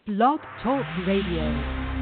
Blog Talk Radio.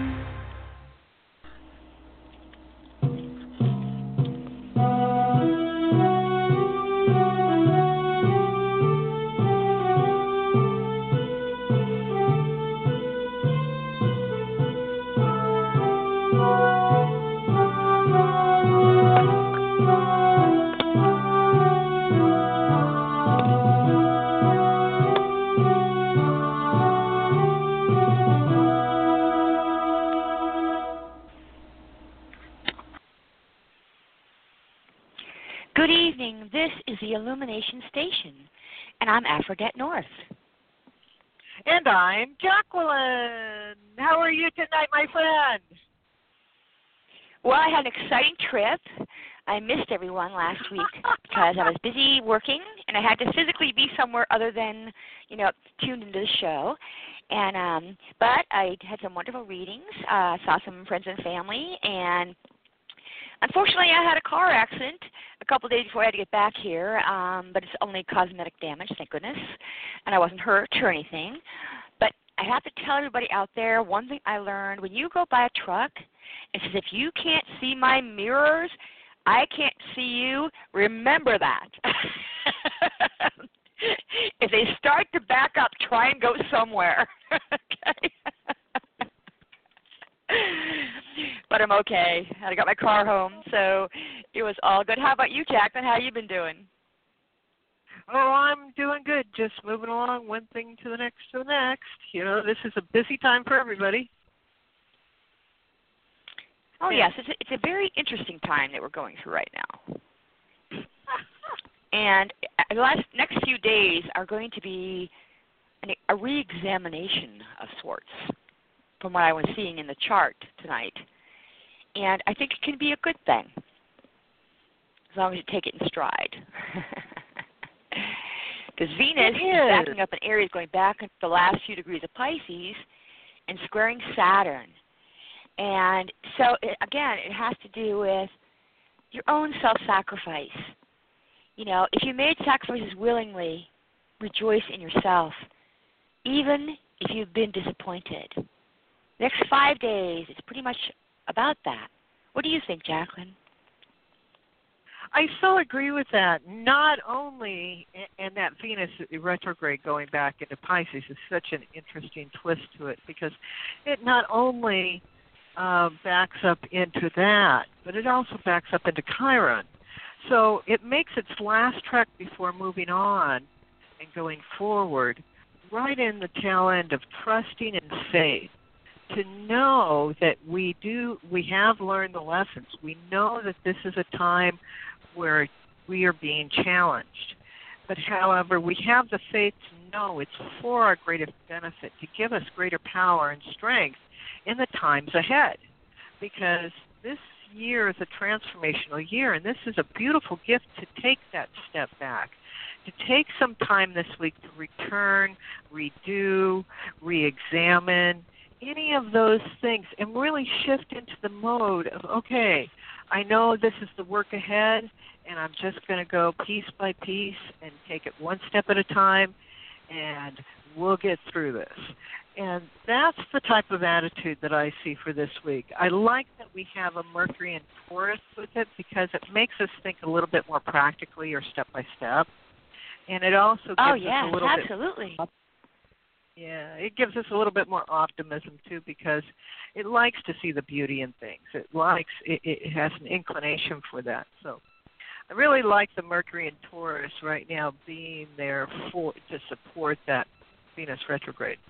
Good evening. This is the Illumination Station, and I'm Aphrodite North. And I'm Jacqueline. How are you tonight, my friend? Well, I had an exciting trip. I missed everyone last week because I was busy working, and I had to physically be somewhere other than, tuned into the show. And but I had some wonderful readings. Saw some friends and family, and unfortunately, I had a car accident a couple of days before I had to get back here, but it's only cosmetic damage, thank goodness, and I wasn't hurt or anything. But I have to tell everybody out there, one thing I learned, when you go buy a truck, it says, if you can't see my mirrors, I can't see you. Remember that. If they start to back up, try and go somewhere. Okay? But I'm okay. I got my car home, so it was all good. How about you, Jacqueline? How you been doing? Oh, I'm doing good. Just moving along, one thing to the next to the next. This is a busy time for everybody. Oh, yes. It's a very interesting time that we're going through right now. And the next few days are going to be a re-examination of sorts, from what I was seeing in the chart tonight. And I think it can be a good thing, as long as you take it in stride. Because Venus is backing up in Aries, going back into the last few degrees of Pisces and squaring Saturn. And so, again, it has to do with your own self-sacrifice. If you made sacrifices willingly, rejoice in yourself, even if you've been disappointed. Next 5 days, it's pretty much about that. What do you think, Jacqueline? I so agree with that. Not only, and that Venus retrograde going back into Pisces is such an interesting twist to it, because it not only backs up into that, but it also backs up into Chiron. So it makes its last trek before moving on and going forward right in the tail end of trusting and faith. To know that we have learned the lessons. We know that this is a time where we are being challenged. But however, we have the faith to know it's for our greatest benefit, to give us greater power and strength in the times ahead. Because this year is a transformational year, and this is a beautiful gift to take that step back, to take some time this week to return, redo, re-examine, any of those things, and really shift into the mode of, okay, I know this is the work ahead, and I'm just going to go piece by piece and take it one step at a time, and we'll get through this. And that's the type of attitude that I see for this week. I like that we have a Mercury in Taurus with it, because it makes us think a little bit more practically or step by step. And it also gives us a little absolutely. Yeah, it gives us a little bit more optimism, too, because it likes to see the beauty in things. It has an inclination for that. So I really like the Mercury in Taurus right now being there to support that Venus retrograde.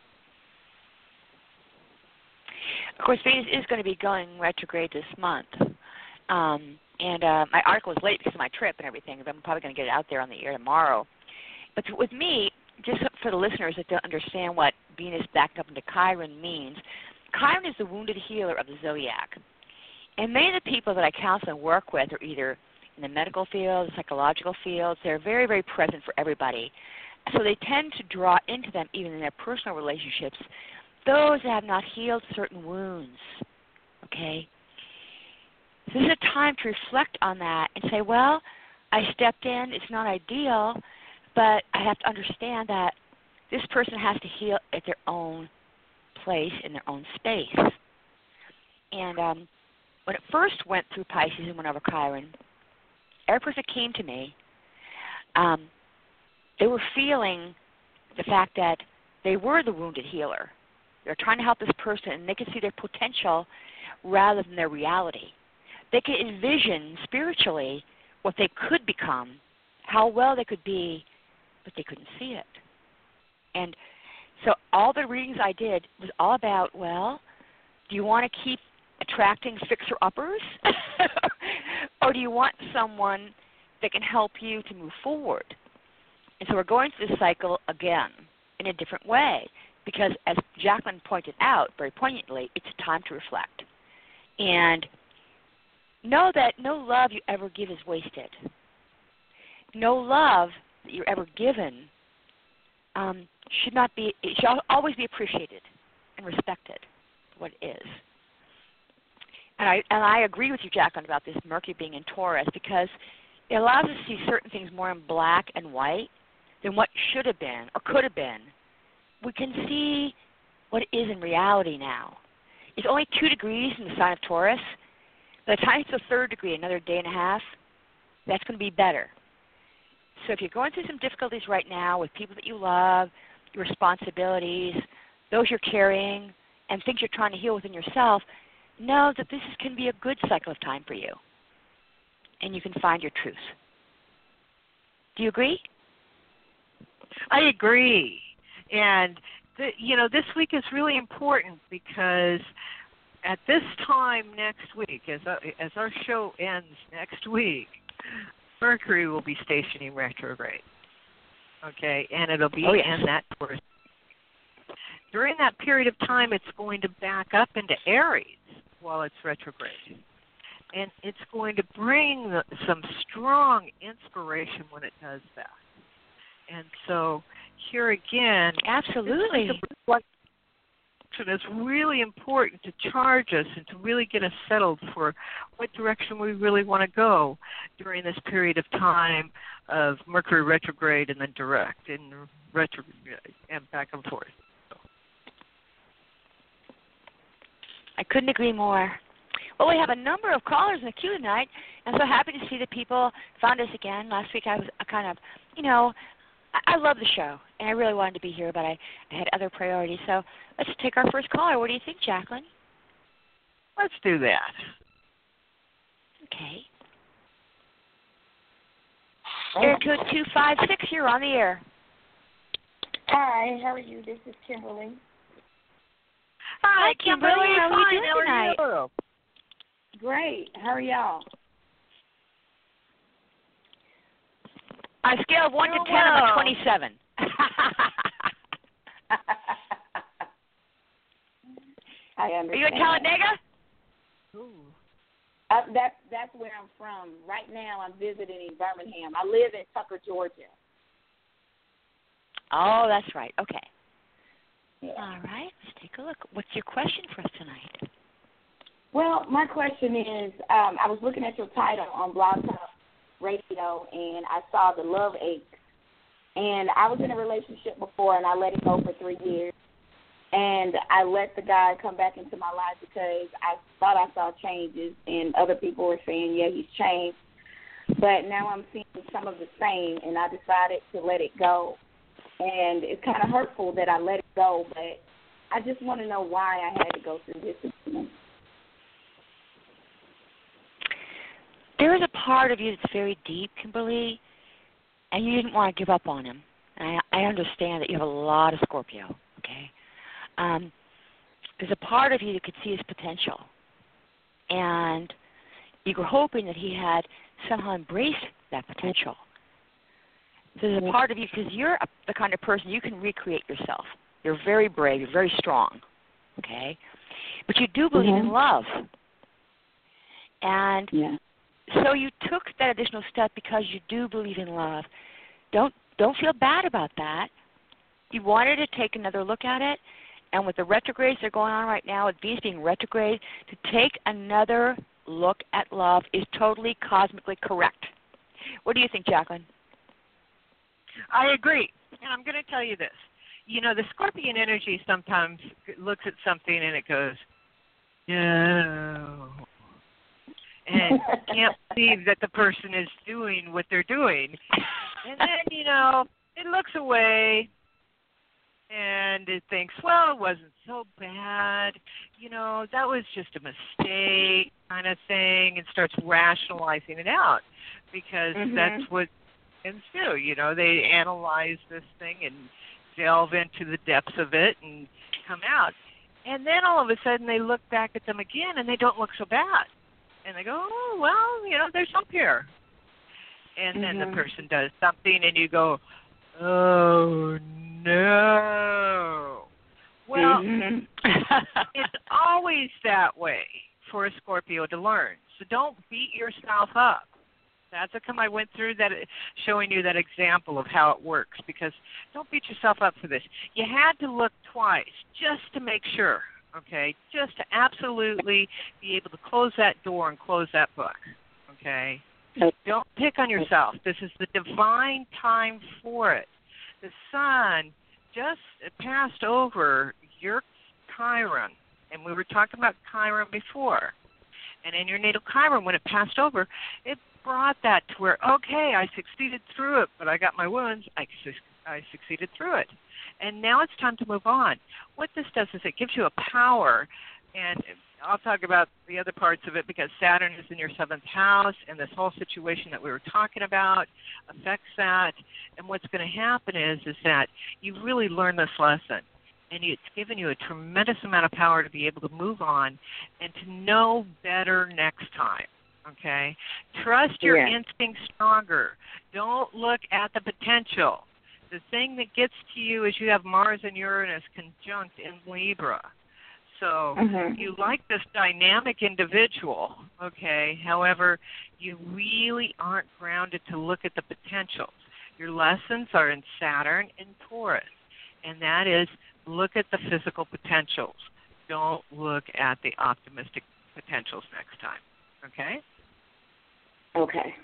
Of course, Venus is going to be going retrograde this month. And my article was late because of my trip and everything, but I'm probably going to get it out there on the air tomorrow. But with me, just for the listeners that don't understand what Venus backed up into Chiron means, Chiron is the wounded healer of the zodiac. And many of the people that I counsel and work with are either in the medical field, psychological fields. They're very, very present for everybody. So they tend to draw into them, even in their personal relationships, those that have not healed certain wounds. Okay? So this is a time to reflect on that and say, well, I stepped in. It's not ideal, but I have to understand that this person has to heal at their own place in their own space. And when it first went through Pisces and went over Chiron, every person that came to me, they were feeling the fact that they were the wounded healer. They're trying to help this person, and they could see their potential rather than their reality. They could envision spiritually what they could become, how well they could be, but they couldn't see it. And so all the readings I did was all about, well, do you want to keep attracting fixer-uppers? Or do you want someone that can help you to move forward? And so we're going through this cycle again in a different way because, as Jacqueline pointed out very poignantly, it's time to reflect. And know that no love you ever give is wasted. No love that you're ever given it should always be appreciated and respected for what it is. And I agree with you, Jacqueline, about this Mercury being in Taurus because it allows us to see certain things more in black and white than what should have been or could have been. We can see what it is in reality now. It's only 2 degrees in the sign of Taurus. By the time it's the 3rd degree, another day and a half, that's going to be better. So if you're going through some difficulties right now with people that you love, your responsibilities, those you're carrying, and things you're trying to heal within yourself, know that this can be a good cycle of time for you, and you can find your truth. Do you agree? I agree. And, this week is really important because at this time next week, as our show ends next week, Mercury will be stationing retrograde. Okay, and it'll be in that Taurus. During that period of time, it's going to back up into Aries while it's retrograde. And it's going to bring some strong inspiration when it does that. And so here again, absolutely, it's really important to charge us and to really get us settled for what direction we really want to go during this period of time of Mercury retrograde and then direct and retrograde and back and forth. So. I couldn't agree more. Well, we have a number of callers in the queue tonight. I'm so happy to see that people found us again. Last week I was kind of, I love the show, and I really wanted to be here, but I had other priorities. So let's take our first caller. What do you think, Jacqueline? Let's do that. Okay. Area code 256, you're on the air. Hi, how are you? This is Kimberly. Hi, Kimberly. How are you doing tonight? Great. How are y'all? On a scale of 1 to 10, I'm a 27. I understand. Are you in Talladega? That's where I'm from. Right now, I'm visiting in Birmingham. I live in Tucker, Georgia. Oh, that's right. Okay. Yeah. All right. Let's take a look. What's your question for us tonight? Well, my question is, I was looking at your title on Blog Talk Radio, and I saw the love aches. And I was in a relationship before, and I let it go for 3 years. And I let the guy come back into my life because I thought I saw changes, and other people were saying, yeah, he's changed. But now I'm seeing some of the same, and I decided to let it go. And it's kind of hurtful that I let it go, but I just want to know why I had to go through this. There is a part of you that's very deep, Kimberly, and you didn't want to give up on him. And I understand that you have a lot of Scorpio, okay? There's a part of you that could see his potential, and you were hoping that he had somehow embraced that potential. So there's a part of you, because you're the kind of person you can recreate yourself. You're very brave. You're very strong, okay? But you do believe in love. And so you took that additional step because you do believe in love. Don't feel bad about that. You wanted to take another look at it, and with the retrogrades that are going on right now, with Venus being retrograde, to take another look at love is totally cosmically correct. What do you think, Jacqueline? I agree. And I'm going to tell you this. the Scorpion energy sometimes looks at something and it goes, no, and can't believe that the person is doing what they're doing. And then, it looks away and it thinks, well, it wasn't so bad. That was just a mistake kind of thing, and starts rationalizing it out because that's what humans do. They analyze this thing and delve into the depths of it and come out. And then all of a sudden they look back at them again and they don't look so bad. And they go, oh, well, there's hope here. And then the person does something and you go, oh, no. Well, it's always that way for a Scorpio to learn. So don't beat yourself up. That's how come I went through that, showing you that example of how it works, because don't beat yourself up for this. You had to look twice just to make sure, okay, just to absolutely be able to close that door and close that book, okay? Don't pick on yourself. This is the divine time for it. The sun just passed over your Chiron, and we were talking about Chiron before. And in your natal Chiron, when it passed over, it brought that to where, okay, I succeeded through it, but I got my wounds. I succeeded through it. And now it's time to move on. What this does is it gives you a power, and I'll talk about the other parts of it because Saturn is in your 7th house, and this whole situation that we were talking about affects that. And what's going to happen is that you really learn this lesson, and it's given you a tremendous amount of power to be able to move on and to know better next time. Okay? Trust your instincts stronger. Don't look at the potential. The thing that gets to you is you have Mars and Uranus conjunct in Libra. So you like this dynamic individual, okay? However, you really aren't grounded to look at the potentials. Your lessons are in Saturn and Taurus, and that is look at the physical potentials. Don't look at the optimistic potentials next time, okay? Okay.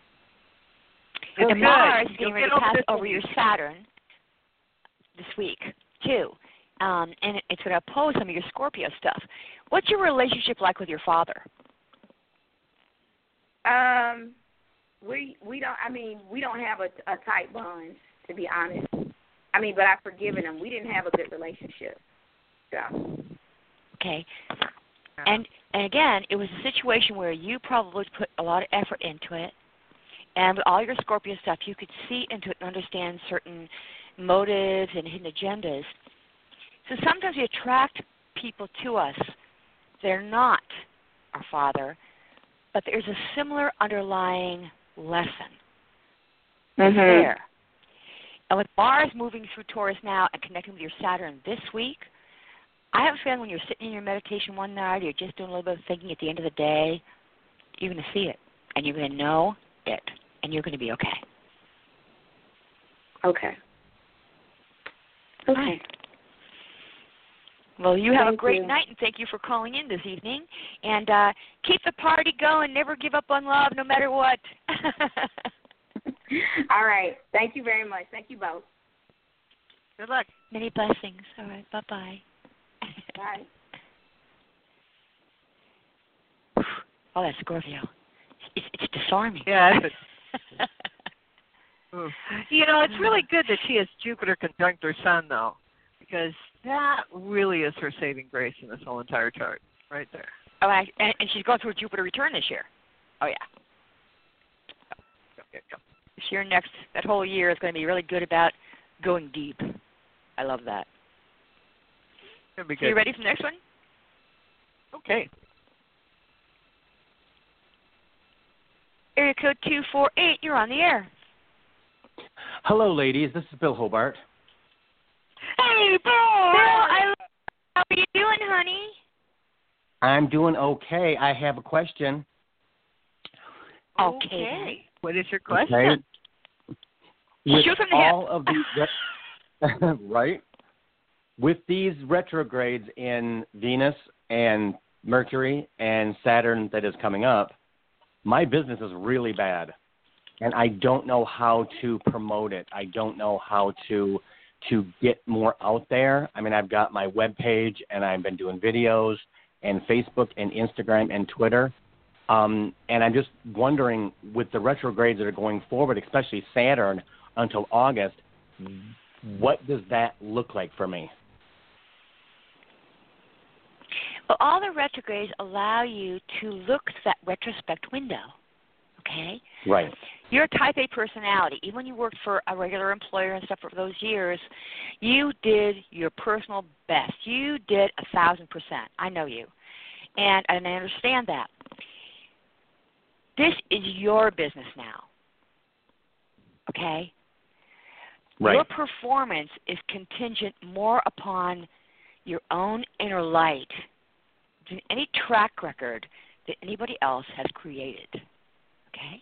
And Mars is getting ready to pass over your Saturn this week, too. And it's going to oppose some of your Scorpio stuff. What's your relationship like with your father? We don't have a tight bond, to be honest. But I've forgiven him. We didn't have a good relationship. So. Okay. And again, it was a situation where you probably put a lot of effort into it, and with all your Scorpio stuff, you could see into it and understand certain motives and hidden agendas. So sometimes we attract people to us. They're not our father, but there's a similar underlying lesson there. And with Mars moving through Taurus now and connecting with your Saturn this week, I have a feeling when you're sitting in your meditation one night, or you're just doing a little bit of thinking at the end of the day, you're going to see it, and you're going to know it, and you're going to be okay. Okay. Right. Well, you have a great night, and thank you for calling in this evening. And keep the party going. Never give up on love, no matter what. All right. Thank you very much. Thank you both. Good luck. Many blessings. All right. Bye-bye. Bye. Oh, that's Scorpio. It's disarming. Yeah. It's really good that she has Jupiter conjunct her sun, though, because that really is her saving grace in this whole entire chart, right there. Oh, and she's going through a Jupiter return this year. Oh, yeah. Yep. This year next, that whole year is going to be really good about going deep. I love that. It'll be good. So you ready for the next one? Okay. Area code 248, you're on the air. Hello, ladies. This is Bill Hobart. Hey, Bill! How are you doing, honey? I'm doing okay. I have a question. Okay. What is your question? Okay. With Shoot from the all hip. of these, right? With these retrogrades in Venus and Mercury and Saturn that is coming up, my business is really bad, and I don't know how to promote it. I don't know how to to get more out there. I mean, I've got my webpage, and I've been doing videos and Facebook and Instagram and Twitter. And I'm just wondering, with the retrogrades that are going forward, especially Saturn until August, what does that look like for me? Well, all the retrogrades allow you to look at that retrospect window, okay? Right. You're a type A personality. Even when you worked for a regular employer and stuff for those years, you did your personal best. You did 1,000%. I know you. And I understand that. This is your business now, okay? Right. Your performance is contingent more upon your own inner light than any track record that anybody else has created, okay?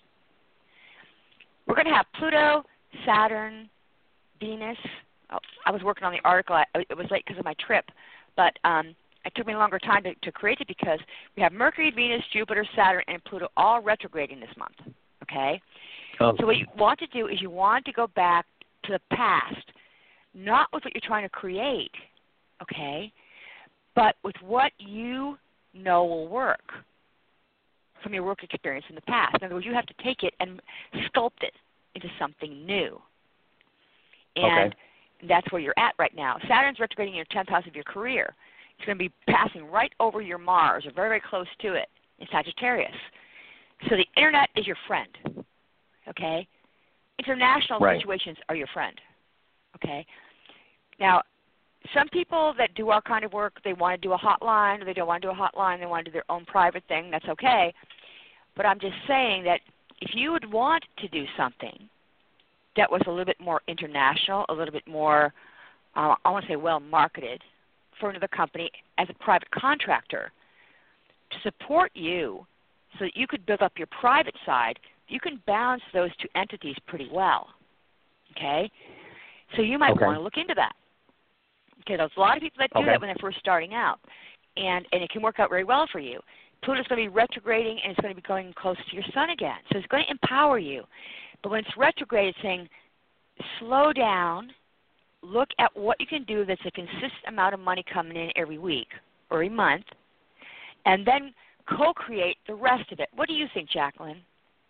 We're going to have Pluto, Saturn, Venus. Oh, I was working on the article. It was late because of my trip, but it took me a longer time to create it because we have Mercury, Venus, Jupiter, Saturn, and Pluto all retrograding this month, okay? Oh. So what you want to do is you want to go back to the past, not with what you're trying to create, okay, but with what you know will work from your work experience in the past. In other words, you have to take it and sculpt it into something new. And that's where you're at right now. Saturn's retrograding in your 10th house of your career. It's going to be passing right over your Mars, or very, very close to it, in Sagittarius. So the Internet is your friend, okay? International situations are your friend, okay? Now, some people that do our kind of work, they want to do a hotline, or they don't want to do a hotline, they want to do their own private thing, that's okay. But I'm just saying that if you would want to do something that was a little bit more international, a little bit more, I want to say well-marketed for another company as a private contractor to support you so that you could build up your private side, you can balance those two entities pretty well, okay? So you might want to look into that. Okay, there's a lot of people that do that when they're first starting out, and it can work out very well for you. Pluto's going to be retrograding, and it's going to be going close to your sun again. So it's going to empower you. But when it's retrograde, it's saying slow down, look at what you can do that's a consistent amount of money coming in every week or every month, and then co-create the rest of it. What do you think, Jacqueline?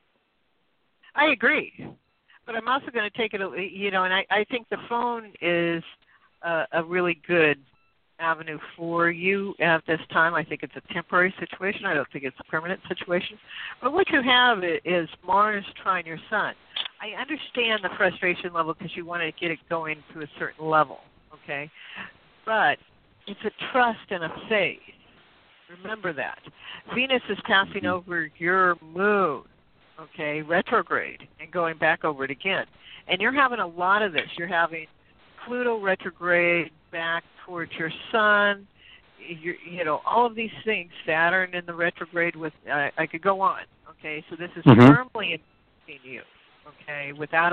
I agree. But I'm also going to take it, and I think the phone is a really good avenue for you at this time. I think it's a temporary situation. I don't think it's a permanent situation. But what you have is Mars trine your sun. I understand the frustration level because you want to get it going to a certain level, okay? But it's a trust and a faith. Remember that. Venus is passing over your moon, okay, retrograde, and going back over it again. And you're having a lot of this. You're having Pluto retrograde back towards your sun, all of these things, Saturn in the retrograde with, I could go on, okay? So this is firmly impacting you, okay? Without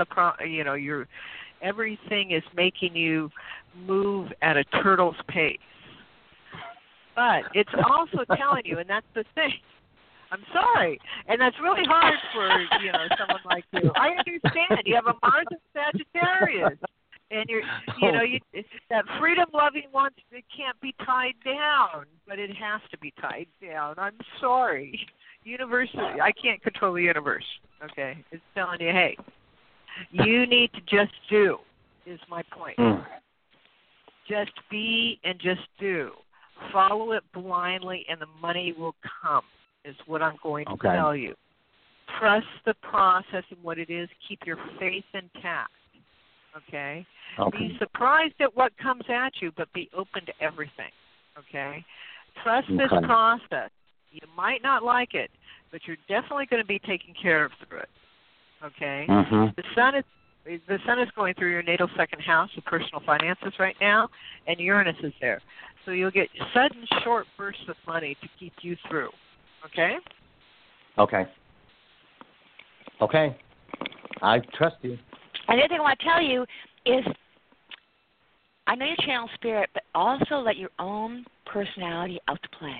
everything is making you move at a turtle's pace. But it's also telling you, and that's the thing, I'm sorry, and that's really hard for, someone like you. I understand. You have a Mars in Sagittarius. And that freedom-loving it can't be tied down, but it has to be tied down. I'm sorry. Universe, I can't control the universe, okay? It's telling you, hey, you need to just do, is my point. Just be and just do. Follow it blindly, and the money will come, is what I'm going to tell you. Trust the process and what it is. Keep your faith intact. Okay? Be surprised at what comes at you, but be open to everything. Okay? Trust this process. You might not like it, but you're definitely going to be taken care of through it. Okay? The sun is going through your natal second house of personal finances right now, and Uranus is there. So you'll get sudden short bursts of money to keep you through. Okay? Okay. I trust you. And the other thing I want to tell you is, I know you channel spirit, but also let your own personality out to play.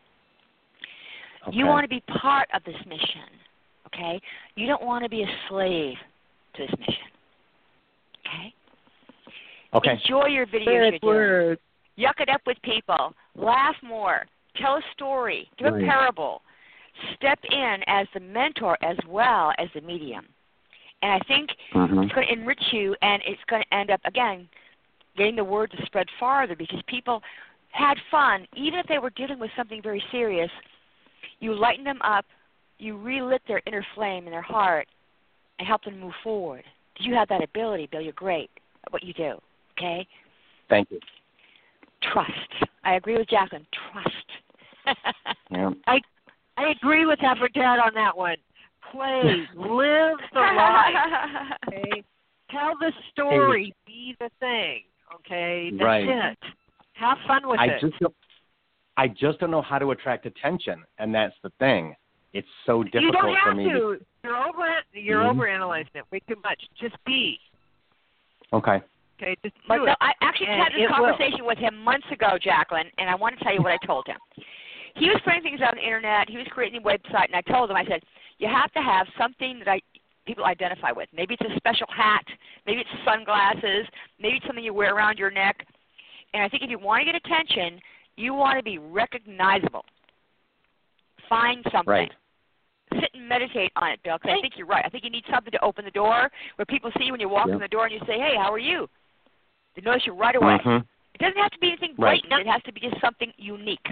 You want to be part of this mission, okay? You don't want to be a slave to this mission, okay? Okay. Enjoy your videos you're doing. Yuck it up with people. Laugh more. Tell a story. Do a parable. Step in as the mentor as well as the medium. And I think it's going to enrich you, and it's going to end up, again, getting the word to spread farther because people had fun. Even if they were dealing with something very serious, you lighten them up, you relit their inner flame in their heart, and help them move forward. You have that ability, Bill. You're great at what you do, okay? Thank you. Trust. I agree with Jacqueline. Trust. Yeah. I agree with her dad on that one. Play, live the life. Okay, tell the story, be the thing. Okay, that's it. Have fun with it. I just don't know how to attract attention, and that's the thing. It's so difficult for me. You don't have to. You're overanalyzing it way too much. Just be. Okay. Okay, just do but it. No, I actually had this conversation with him months ago, Jacqueline, and I want to tell you what I told him. He was putting things on the internet. He was creating a website, and I told him, I said, you have to have something that people identify with. Maybe it's a special hat. Maybe it's sunglasses. Maybe it's something you wear around your neck. And I think if you want to get attention, you want to be recognizable. Find something. Right. Sit and meditate on it, Bill, because I think you're right. I think you need something to open the door where people see you when you walk in the door and you say, hey, how are you? They notice you right away. It doesn't have to be anything blatant. It has to be just something unique.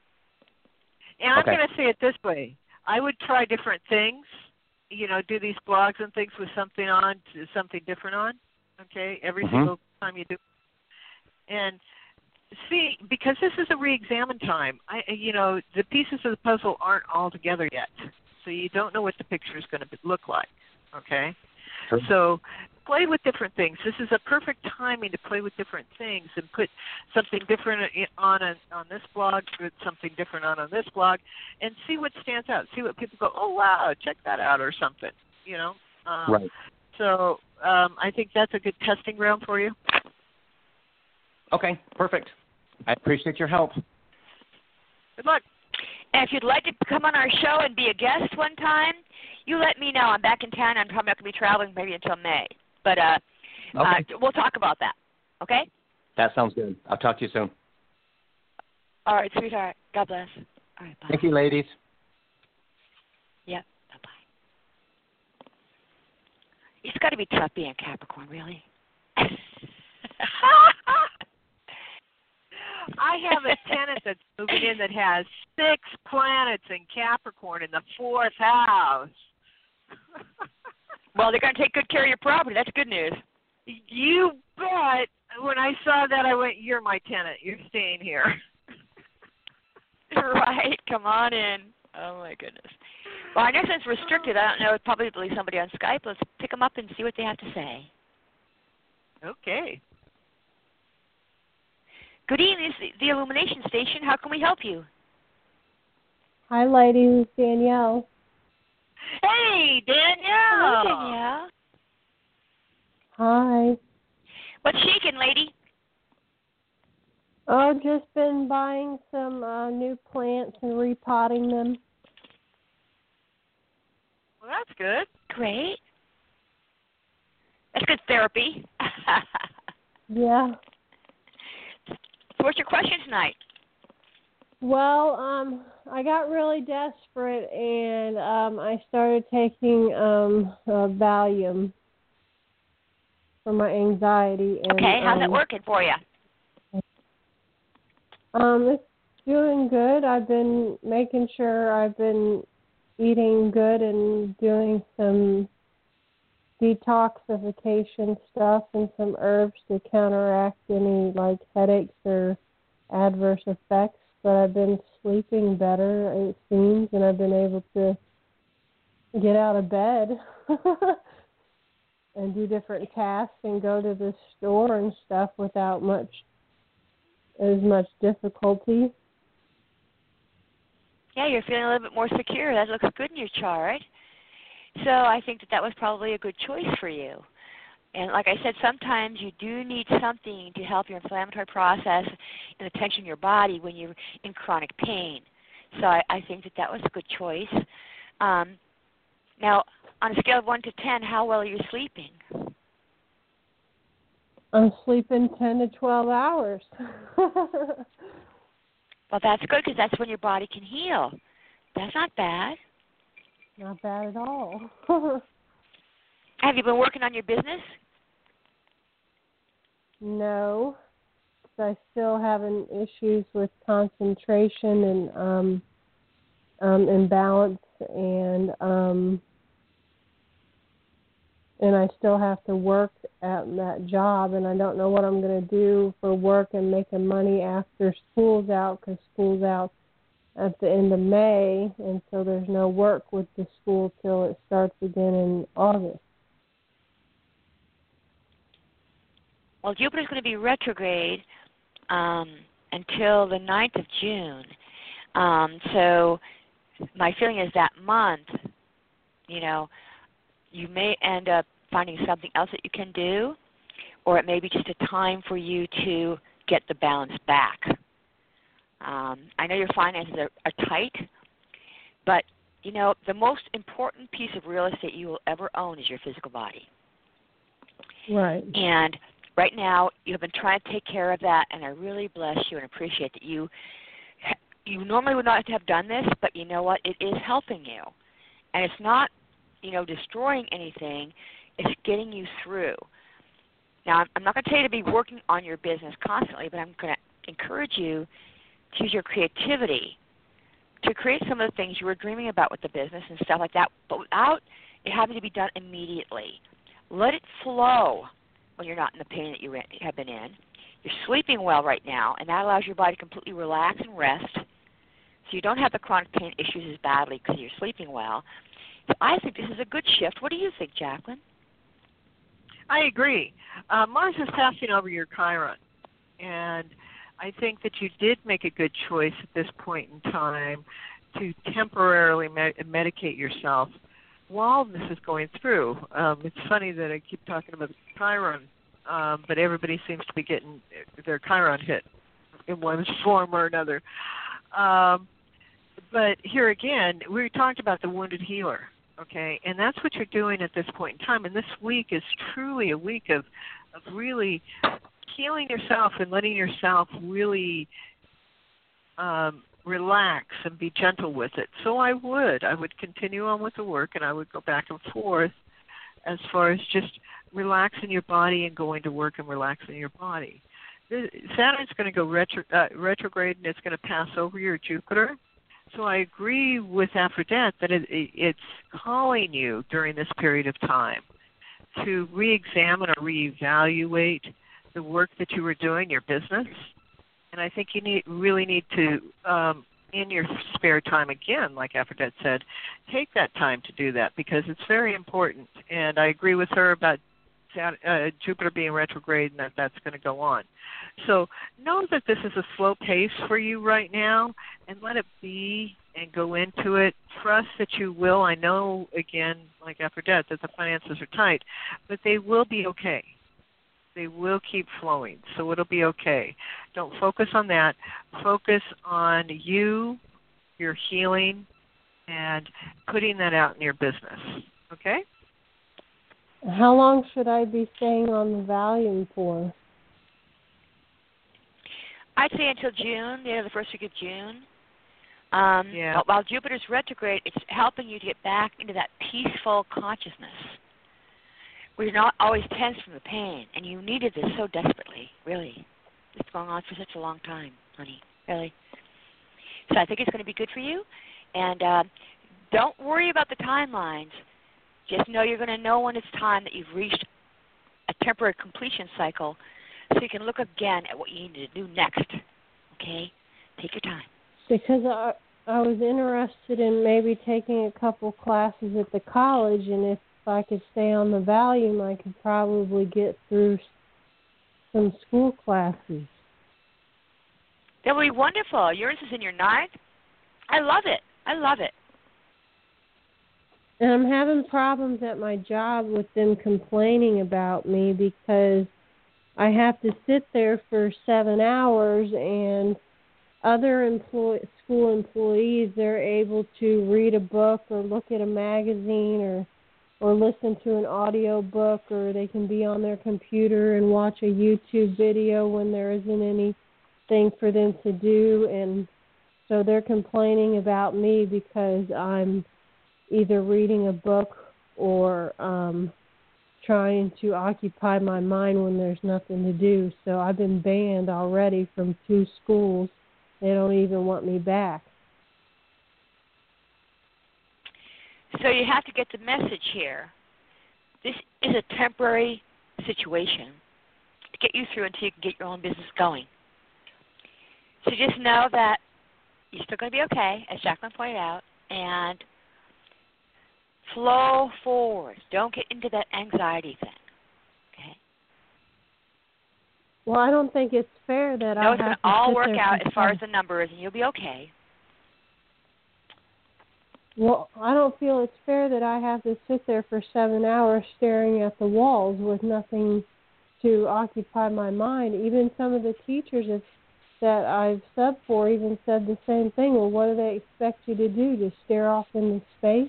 And I'm going to say it this way. I would try different things, do these blogs and things with something on, something different on, okay, every single time you do. And see, because this is a re-examine time, the pieces of the puzzle aren't all together yet. So you don't know what the picture is going to look like, okay? Sure. So play with different things. This is a perfect timing to play with different things and put something different on this blog, put something different on this blog, and see what stands out. See what people go, oh, wow, check that out or something, Right. So I think that's a good testing ground for you. Okay, perfect. I appreciate your help. Good luck. And if you'd like to come on our show and be a guest one time, you let me know. I'm back in town. I'm probably not going to be traveling maybe until May. But we'll talk about that, okay? That sounds good. I'll talk to you soon. All right, sweetheart. God bless. All right, bye. Thank you, ladies. Yep, bye-bye. It's got to be tough being a Capricorn, really. I have a tenant that's moving in that has 6 planets in Capricorn in the 4th house. Well, they're going to take good care of your property. That's good news. You bet. When I saw that, I went, you're my tenant. You're staying here. Right. Come on in. Oh, my goodness. Well, I guess it's restricted. I don't know. It's probably somebody on Skype. Let's pick them up and see what they have to say. Okay. Good evening. This is the Illumination Station. How can we help you? Hi, ladies. Danielle. Hey, Danielle. Hello, Danielle. Hi. What's shaking, lady? Oh, just been buying some new plants and repotting them. Well, that's good. Great. That's good therapy. Yeah. So what's your question tonight? Well, I got really desperate and I started taking Valium for my anxiety. And, okay, how's that working for you? It's doing good. I've been making sure I've been eating good and doing some detoxification stuff and some herbs to counteract any headaches or adverse effects. But I've been sleeping better, it seems, and I've been able to get out of bed and do different tasks and go to the store and stuff without as much difficulty. Yeah, you're feeling a little bit more secure. That looks good in your chart. So I think that was probably a good choice for you. And like I said, sometimes you do need something to help your inflammatory process and the tension in your body when you're in chronic pain. So I think that was a good choice. Now, on a scale of 1 to 10, how well are you sleeping? I'm sleeping 10 to 12 hours. Well, that's good because that's when your body can heal. That's not bad. Not bad at all. Have you been working on your business? No. I still having issues with concentration and imbalance, and I still have to work at that job, and I don't know what I'm going to do for work and making money after school's out, because school's out at the end of May, and so there's no work with the school till it starts again in August. Well, Jupiter's going to be retrograde until the 9th of June. So my feeling is that month, you may end up finding something else that you can do, or it may be just a time for you to get the balance back. I know your finances are tight, but, the most important piece of real estate you will ever own is your physical body. Right. And right now, you have been trying to take care of that, and I really bless you and appreciate that you normally would not have done this, but you know what? It is helping you. And it's not, destroying anything. It's getting you through. Now, I'm not going to tell you to be working on your business constantly, but I'm going to encourage you to use your creativity to create some of the things you were dreaming about with the business and stuff like that, but without it having to be done immediately. Let it flow when you're not in the pain that you have been in. You're sleeping well right now, and that allows your body to completely relax and rest, so you don't have the chronic pain issues as badly because you're sleeping well. So I think this is a good shift. What do you think, Jacqueline? I agree. Mars is passing over your Chiron, and I think that you did make a good choice at this point in time to temporarily medicate yourself while this is going through. It's funny that I keep talking about Chiron, but everybody seems to be getting their Chiron hit in one form or another. But here again, we talked about the wounded healer, okay? And that's what you're doing at this point in time. And this week is truly a week of really healing yourself and letting yourself really relax and be gentle with it. So I would continue on with the work, and I would go back and forth as far as just relaxing your body and going to work and relaxing your body. Saturn's going to go retrograde, and it's going to pass over your Jupiter. So I agree with Aphrodite that it's calling you during this period of time to re-examine or reevaluate the work that you were doing, your business. And I think you really need to, in your spare time, again, like Aphrodite said, take that time to do that because it's very important. And I agree with her about Jupiter being retrograde and that's going to go on. So know that this is a slow pace for you right now and let it be and go into it. Trust that you will. I know, again, like Aphrodite, that the finances are tight, but they will be okay. They will keep flowing, so it'll be okay. Don't focus on that. Focus on you, your healing, and putting that out in your business, okay? How long should I be staying on the Valium for? I'd say until June, the first week of June. While Jupiter's retrograde, it's helping you to get back into that peaceful consciousness where you're not always tense from the pain, and you needed this so desperately, really. It's going on for such a long time, honey, really. So I think it's going to be good for you, and don't worry about the timelines. Just know you're going to know when it's time that you've reached a temporary completion cycle so you can look again at what you need to do next, okay? Take your time. Because I was interested in maybe taking a couple classes at the college, and if I could stay on the Valium, I could probably get through some school classes. That would be wonderful. Yours is in your 9th. I love it. I love it. And I'm having problems at my job with them complaining about me because I have to sit there for 7 hours, and other school employees, they're able to read a book or look at a magazine or or listen to an audio book, or they can be on their computer and watch a YouTube video when there isn't anything for them to do. And so they're complaining about me because I'm either reading a book or trying to occupy my mind when there's nothing to do. So I've been banned already from 2 schools. They don't even want me back. So you have to get the message here. This is a temporary situation to get you through until you can get your own business going. So just know that you're still going to be okay, as Jacqueline pointed out, and flow forward. Don't get into that anxiety thing. Okay? Well, I don't think it's fair that I have to it's going to all sit work there out for as far as the numbers, and you'll be okay. Well, I don't feel it's fair that I have to sit there for 7 hours staring at the walls with nothing to occupy my mind. Even some of the teachers that I've subbed for even said the same thing. Well, what do they expect you to do, to stare off into space?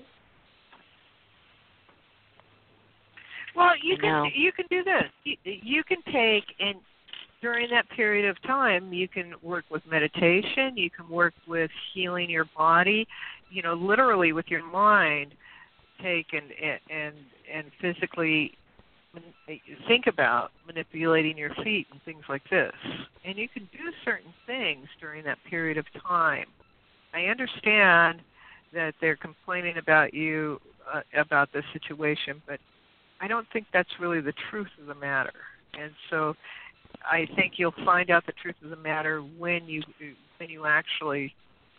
Well, you can do this. You can take, and during that period of time, you can work with meditation. You can work with healing your body. Literally with your mind, take and physically think about manipulating your feet and things like this. And you can do certain things during that period of time. I understand that they're complaining about you, about this situation, but I don't think that's really the truth of the matter. And so I think you'll find out the truth of the matter when you actually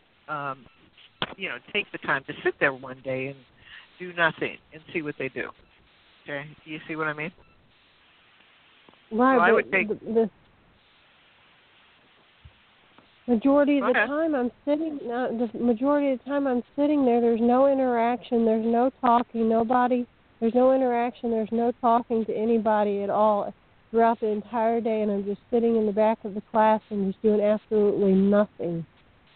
take the time to sit there one day and do nothing and see what they do. Okay, do you see what I mean? Right. So I would take the majority of the time I'm sitting. The majority of the time I'm sitting there. There's no interaction. There's no talking. There's no interaction. There's no talking to anybody at all throughout the entire day, and I'm just sitting in the back of the class and just doing absolutely nothing.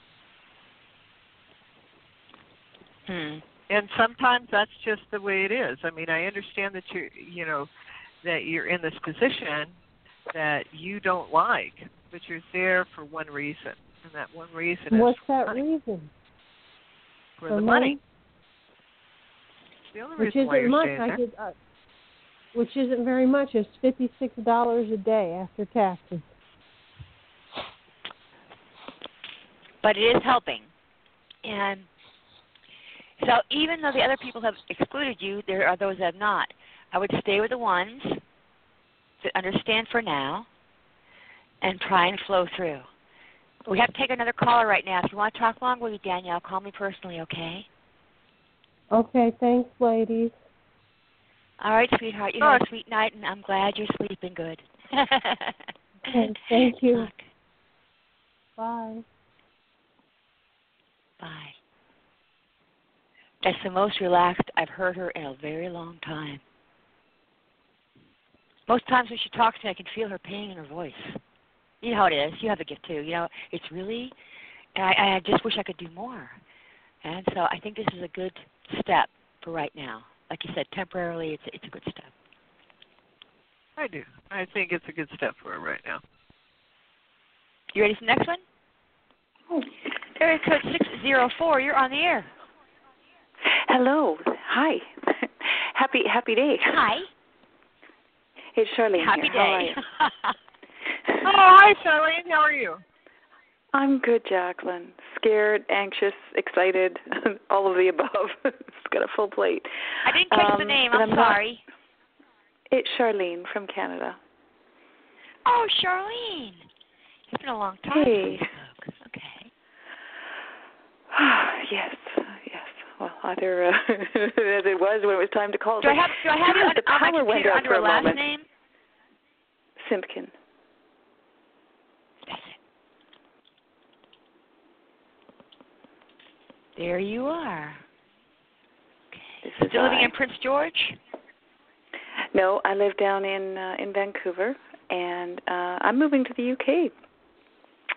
And sometimes that's just the way it is. I mean, I understand that you're in this position that you don't like, but you're there for one reason, and that one reason is what's that money. reason? For the money. The only reason why you're staying there. Which isn't very much. It's $56 a day after taxes. But it is helping. And so even though the other people have excluded you, there are those that have not. I would stay with the ones that understand for now and try and flow through. We have to take another caller right now. If you want to talk longer with me, Danielle, call me personally, okay? Okay, thanks, ladies. All right, sweetheart. You have a sweet night, and I'm glad you're sleeping good. Okay, thank you. Bye. Bye. That's the most relaxed I've heard her in a very long time. Most times when she talks to me, I can feel her pain in her voice. You know how it is. You have the gift, too. It's really, and I just wish I could do more. And so I think this is a good step for right now. Like you said, temporarily, it's a good step. I do. I think it's a good step for her right now. You ready for the next one? Oh. Area code 604, you're on the air. Hello. Hi. Happy day. Hi. It's Charlene Happy here. day. Hi, Charlene. How are you? I'm good, Jacqueline. Scared, anxious, excited, all of the above. It's got a full plate. I didn't catch the name. I'm sorry. It's Charlene from Canada. Oh, Charlene. It's been a long time since we spoke. Okay. Yes. Well, either as it was when it was time to call. Do I have you on my computer under a last name? Simpkin. That's it. There you are. Okay. Still living in Prince George? No, I live down in Vancouver, and I'm moving to the UK.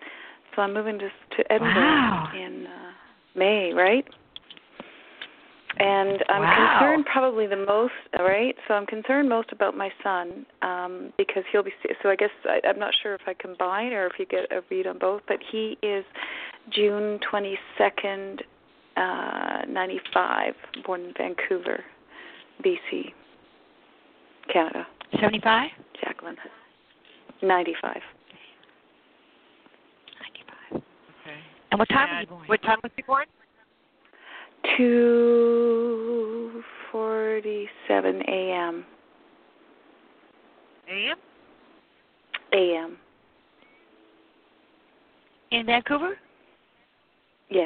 So I'm moving to Edinburgh in May, right? And I'm concerned probably the most, right? So I'm concerned most about my son because he'll be, so I guess I'm not sure if I combine or if you get a read on both, but he is June 22nd, 95, born in Vancouver, BC, Canada. 75? Jacqueline. 95. 95. Okay. And what time was he born? What time was he born? 2:47 a.m. A.m.? A.m. In Vancouver? Yes.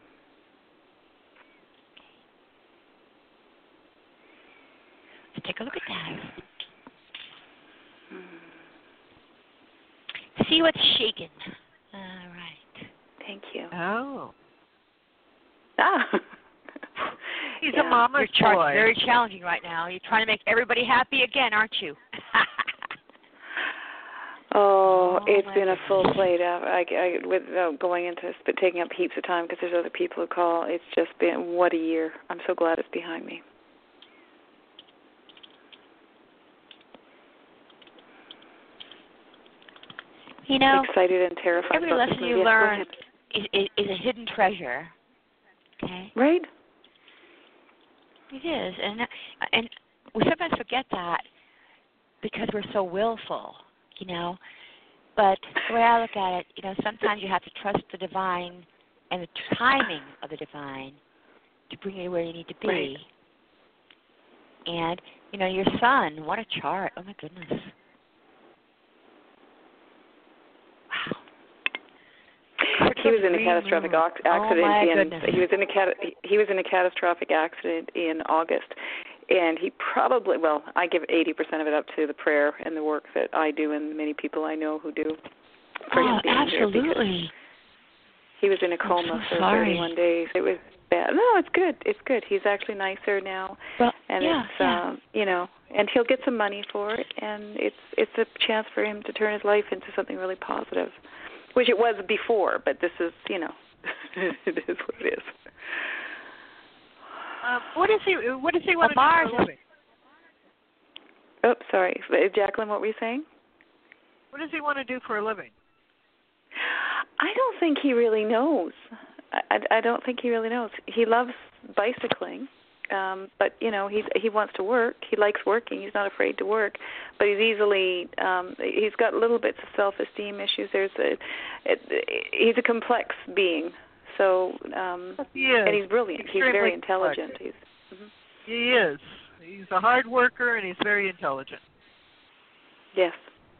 Let's take a look at that. See what's shaking. All right. Thank you. Oh. Ah. He's a mama's boy. Very challenging right now. You're trying to make everybody happy again, aren't you? It's been a full plate. Without going into taking up heaps of time because there's other people who call. It's just been what a year. I'm so glad it's behind me. You know, excited and terrified. Every lesson you learn is a hidden treasure. Okay. Right. It is, and we sometimes forget that because we're so willful, you know. But the way I look at it, you know, sometimes you have to trust the divine and the timing of the divine to bring you where you need to be. Right. And you know, your son, what a chart! Oh my goodness. He was in a catastrophic accident. He was in a catastrophic accident in August, and he probably, well, I give 80% of it up to the prayer and the work that I do and many people I know who do. For him being absolutely. He was in a coma for 31 days. It was bad. No, it's good. It's good. He's actually nicer now, and it's you know, and he'll get some money for it, and it's a chance for him to turn his life into something really positive. Which it was before, but this is, you know, it is what it is. What does he want to do for a living? Oh, sorry. Jacqueline, what were you saying? What does he want to do for a living? I don't think he really knows. I don't think he really knows. He loves bicycling, but, you know, he wants to work. He likes working. He's not afraid to work. But he's easily, he's got little bits of self-esteem issues. He's a complex being. So, he is. And he's brilliant. Extremely he's very intelligent. He is. He's a hard worker, and he's very intelligent. Yes.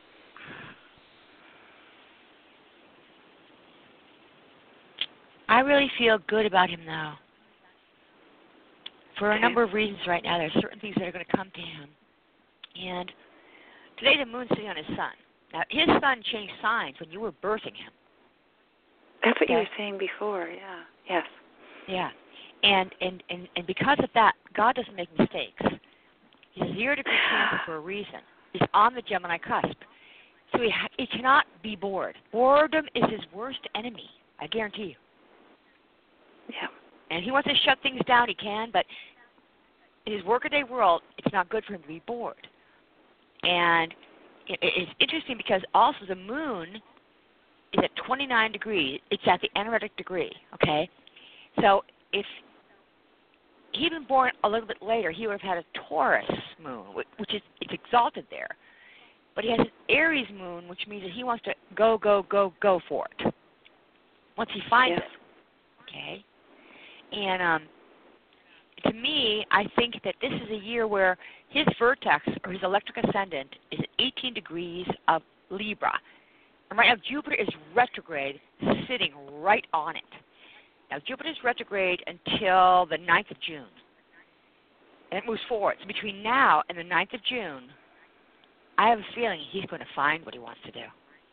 I really feel good about him, though. For a number of reasons right now. There are certain things that are going to come to him. And today the moon's sitting on his sun. Now, his sun changed signs when you were birthing him. That's what you were saying before, yeah. Yes. Yeah. And because of that, God doesn't make mistakes. He's 0-degree Cancer for a reason. He's on the Gemini cusp. So he cannot be bored. Boredom is his worst enemy, I guarantee you. Yeah. And if he wants to shut things down, he can, but in his workaday world, it's not good for him to be bored. And it's interesting because also the moon is at 29 degrees. It's at the anaretic degree, okay? So if he'd been born a little bit later, he would have had a Taurus moon, which is it's exalted there. But he has an Aries moon, which means that he wants to go for it once he finds it, okay? And to me, I think that this is a year where his vertex, or his electric ascendant, is at 18 degrees of Libra. And right now, Jupiter is retrograde, sitting right on it. Now, Jupiter is retrograde until the 9th of June. And it moves forward. So between now and the 9th of June, I have a feeling he's going to find what he wants to do.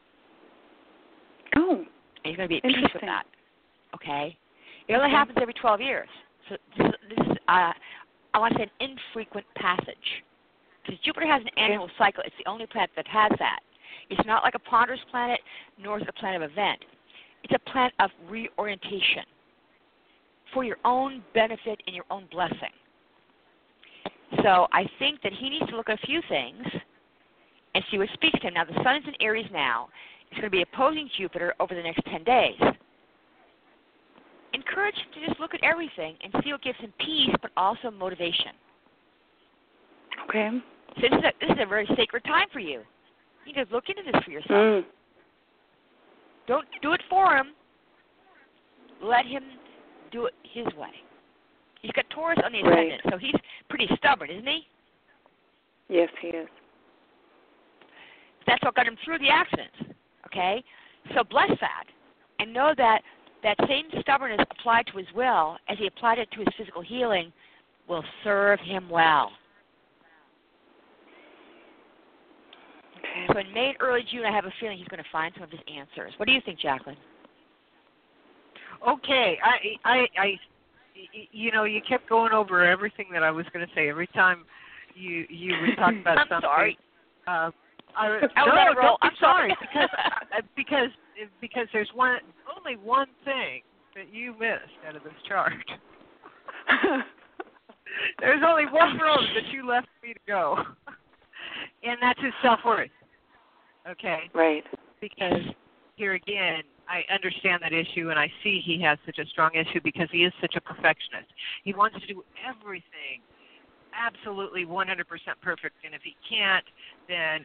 Oh, and he's going to be at peace with that, okay? It only happens every 12 years. So this is, I want to say, an infrequent passage. Because Jupiter has an annual cycle. It's the only planet that has that. It's not like a ponderous planet, nor is it a planet of event. It's a planet of reorientation. for your own benefit and your own blessing. So I think that he needs to look at a few things and see what speaks to him. Now, the sun is in Aries now. It's going to be opposing Jupiter over the next 10 days. Encourage him to just look at everything and see what gives him peace, but also motivation. Okay. So this is a very sacred time for you. You need to look into this for yourself. Don't do it for him. Let him do it his way. He's got Taurus on the ascendant, so he's pretty stubborn, isn't he? Yes, he is. That's what got him through the accidents, okay? So bless that, and know that that same stubbornness applied to his will, as he applied it to his physical healing, will serve him well. Okay. So in May and early June, I have a feeling he's going to find some of his answers. What do you think, Jacqueline? Okay, I you kept going over everything that I was going to say. Every time you would talk about I'm something. Sorry. I'm sorry because there's only one thing that you missed out of this chart. There's only one road that you left me to go, and that's his self-worth. Okay. Right. Because here again, I understand that issue, and I see he has such a strong issue because he is such a perfectionist. He wants to do everything absolutely 100% perfect, and if he can't, then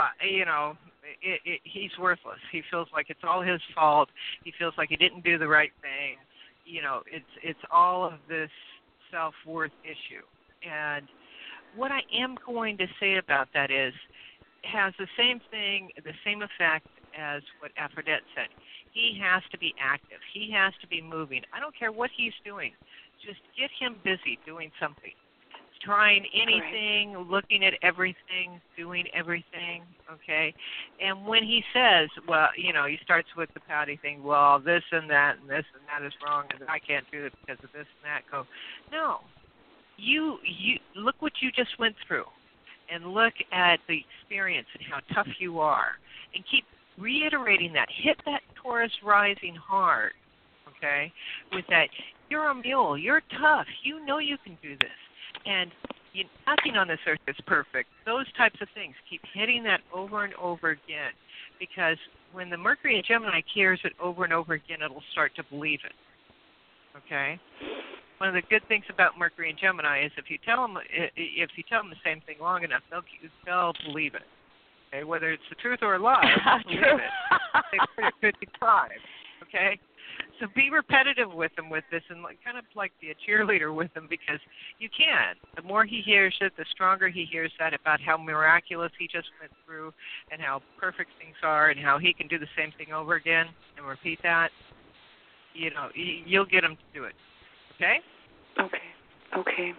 he's worthless. He feels like it's all his fault. He feels like he didn't do the right thing. It's all of this self-worth issue. And what I am going to say about that is, has the same effect as what Aphrodite said. He has to be active. He has to be moving. I don't care what he's doing. Just get him busy doing something. Trying anything, looking at everything, doing everything, okay? And when he says, well, he starts with the pouty thing, well, this and that is wrong, and I can't do it because of this and that. Go, no. You look what you just went through, and look at the experience and how tough you are, and keep reiterating that. Hit that Taurus rising hard, okay? With that, you're a mule, you're tough, you know you can do this. And nothing on this earth is perfect. Those types of things. Keep hitting that over and over again. Because when the Mercury in Gemini hears it over and over again, it'll start to believe it. Okay? One of the good things about Mercury in Gemini is if you tell them the same thing long enough, they'll believe it. Okay? Whether it's the truth or a lie, they'll believe it. They could be tried. Okay? So be repetitive with them with this, and kind of like be a cheerleader with them, because you can. The more he hears it, the stronger he hears that about how miraculous he just went through and how perfect things are and how he can do the same thing over again and repeat that. You'll get him to do it. Okay? Okay.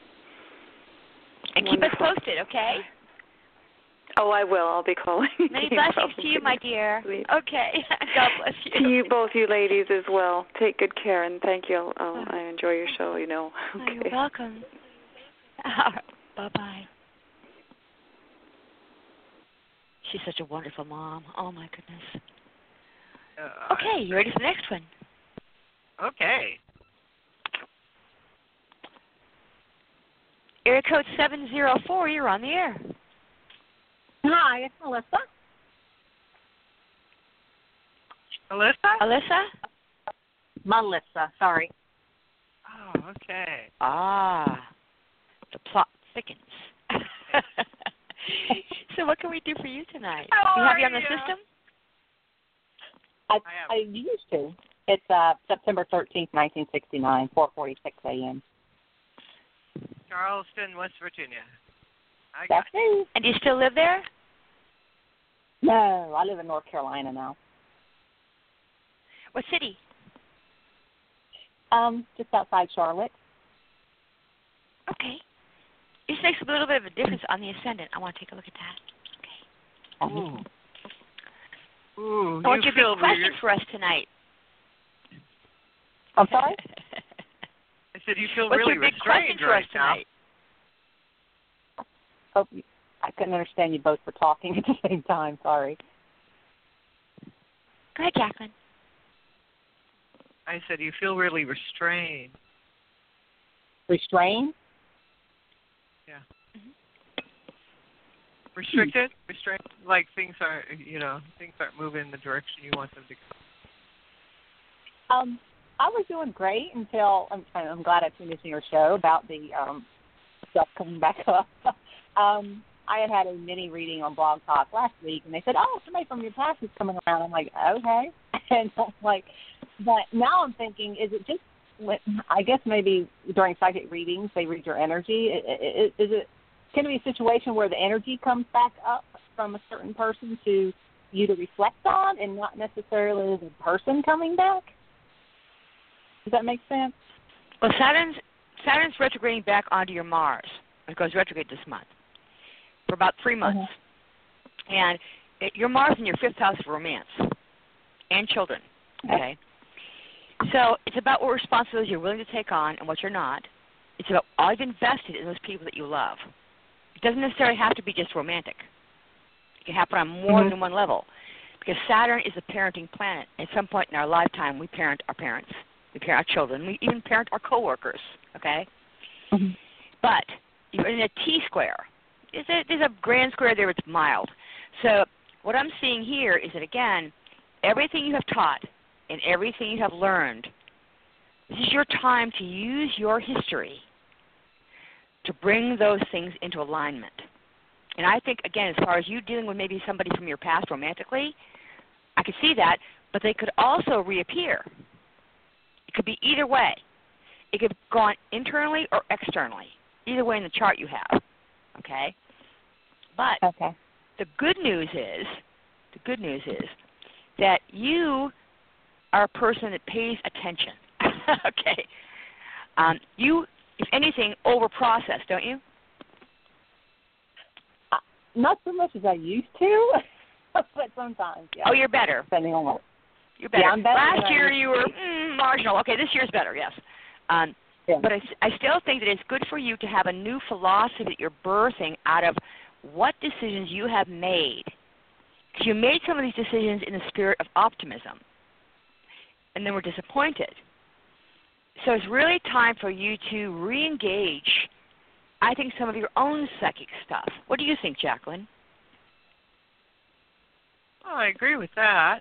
And keep us posted, okay? Oh, I will. I'll be calling. Many blessings to you, my dear. Okay. God bless you. To you, both you ladies as well. Take good care, and thank you. I enjoy your show, Okay. Oh, you're welcome. Bye-bye. She's such a wonderful mom. Oh, my goodness. Okay, you ready for the next one? Okay. Area code 704, you're on the air. Hi, it's Melissa. Alyssa? Melissa, sorry. Oh, okay. The plot thickens. So what can we do for you tonight? How we have you are on the system? I used to. It's September 13th, 1969, 4:46 a.m. Charleston, West Virginia. That's me. And do you still live there? No, I live in North Carolina now. What city? Just outside Charlotte. Okay. This makes a little bit of a difference on the ascendant. I want to take a look at that. Okay. Ooh, I want you to big question for us tonight. I'm sorry? I said you feel What's really your big restrained question for us right tonight? Oh, I couldn't understand you both were talking at the same time. Sorry. Go ahead, Jacqueline. I said you feel really restrained. Restrained? Yeah. Restricted? Restrained? Like things aren't moving in the direction you want them to go. I was doing great until I'm glad I tuned into your show about the stuff coming back up. I had a mini reading on Blog Talk last week, and they said, "Oh, somebody from your past is coming around." I'm like, "Okay," and I'm like, but now I'm thinking, is it just? I guess maybe during psychic readings they read your energy. Is it? Can it be a situation where the energy comes back up from a certain person to you to reflect on, and not necessarily the person coming back? Does that make sense? Well, Saturn's retrograding back onto your Mars. It goes retrograde this month for about 3 months. And your Mars in your 5th house of romance and children. Okay? So it's about what responsibilities you're willing to take on and what you're not. It's about all you've invested in those people that you love. It doesn't necessarily have to be just romantic. It can happen on more than one level. Because Saturn is a parenting planet. At some point in our lifetime, we parent our parents. We parent our children. We even parent our coworkers, okay? But you're in a T-square. There's a grand square there that's mild. So what I'm seeing here is that, again, everything you have taught and everything you have learned, this is your time to use your history to bring those things into alignment. And I think, again, as far as you dealing with maybe somebody from your past romantically, I could see that, but they could also reappear. It could be either way. It could go on internally or externally, either way in the chart you have, okay? But the good news is that you are a person that pays attention, okay? You, if anything, overprocess, don't you? Not so much as I used to, but sometimes, yeah. Oh, you're better. Depending on what. You're better. Yeah, I'm better. Last year you were marginal. Okay, this year's better, yes. But I still think that it's good for you to have a new philosophy that you're birthing out of what decisions you have made. Because you made some of these decisions in the spirit of optimism, and then were disappointed. So it's really time for you to re-engage, I think, some of your own psychic stuff. What do you think, Jacqueline? Oh, I agree with that.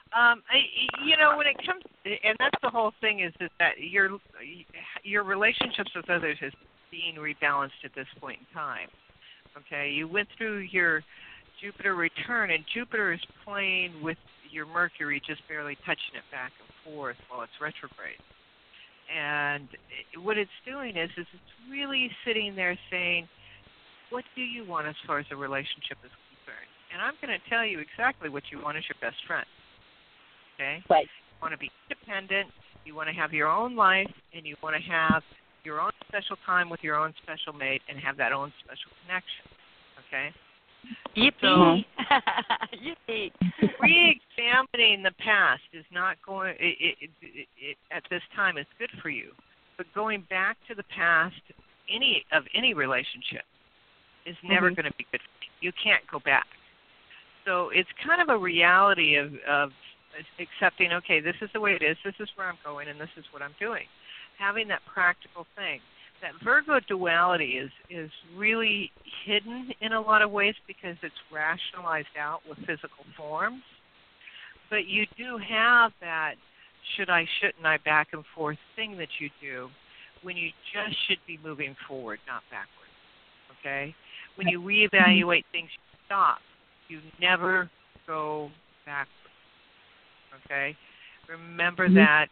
When it comes, and that's the whole thing, is that your relationships with others is being rebalanced at this point in time. Okay, you went through your Jupiter return, and Jupiter is playing with your Mercury, just barely touching it back and forth while it's retrograde. And what it's doing is it's really sitting there saying, what do you want as far as a relationship is concerned? And I'm going to tell you exactly what you want as your best friend. Okay? Right. You want to be independent, you want to have your own life, and you want to have your own special time with your own special mate and have that own special connection. Okay? Yippee! So, yippee! Re-examining the past is not going. At this time, it's good for you, but going back to the past, any relationship, is never going to be good for you. You can't go back. So it's kind of a reality of accepting. Okay, this is the way it is. This is where I'm going, and this is what I'm doing. Having that practical thing. That Virgo duality is really hidden in a lot of ways because it's rationalized out with physical forms. But you do have that should I, shouldn't I, back and forth thing that you do when you just should be moving forward, not backwards. Okay? When you reevaluate things, you stop. You never go backwards. Okay? Remember that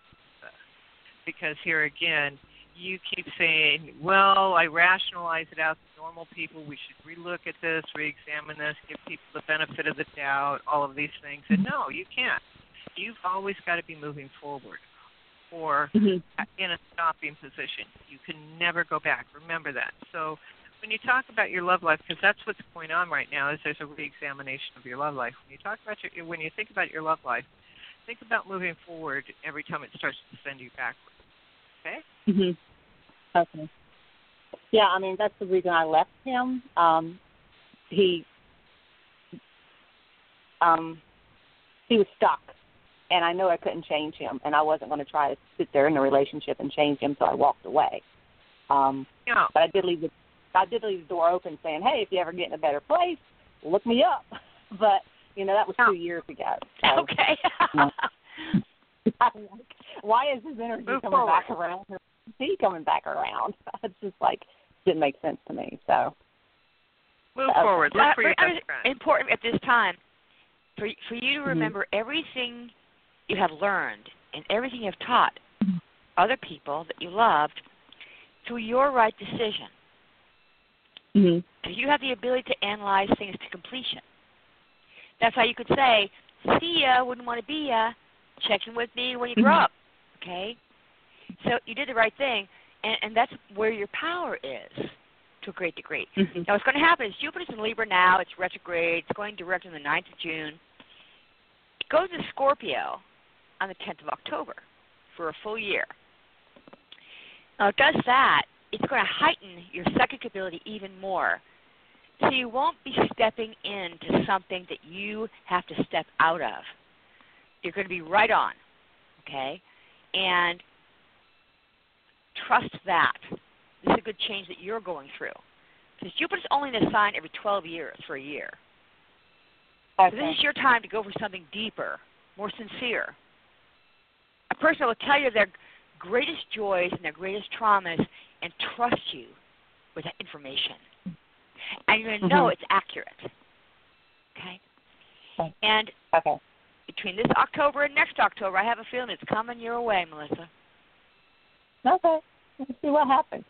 because here again, you keep saying, well, I rationalize it out to normal people. We should relook at this, re-examine this, give people the benefit of the doubt, all of these things. And no, you can't. You've always got to be moving forward or in a stopping position. You can never go back. Remember that. So when you talk about your love life, because that's what's going on right now, is there's a re-examination of your love life. When you think about your love life, think about moving forward every time it starts to send you backwards. Okay? Okay. Yeah, I mean, that's the reason I left him. He was stuck. and I know I couldn't change him, and I wasn't going to try to sit there in a relationship and change him, so I walked away. Yeah. But I did leave the door open, saying, "Hey, if you ever get in a better place, look me up." But that was 2 years ago. So, Okay. I'm like, why is his energy coming back around? Or is he coming back around? It's just didn't make sense to me. So move forward. Look for your best friend. Important at this time for you to remember everything you have learned and everything you have taught other people that you loved through your right decision. So you have the ability to analyze things to completion. That's how you could say, "See ya, wouldn't want to be ya. Check in with me when you grow up." Okay? So you did the right thing, and that's where your power is to a great degree. Now what's going to happen is Jupiter's in Libra now. It's retrograde. It's going direct on the 9th of June. It goes to Scorpio on the 10th of October for a full year. Now it does that. It's going to heighten your psychic ability even more. So you won't be stepping into something that you have to step out of. You're going to be right on, okay? And trust that. This is a good change that you're going through. Because Jupiter's only in a sign every 12 years for a year. Okay. So this is your time to go for something deeper, more sincere. A person will tell you their greatest joys and their greatest traumas and trust you with that information. And you're going to know it's accurate. Okay? And between this October and next October, I have a feeling it's coming your way, Melissa. Okay. Let's see what happens.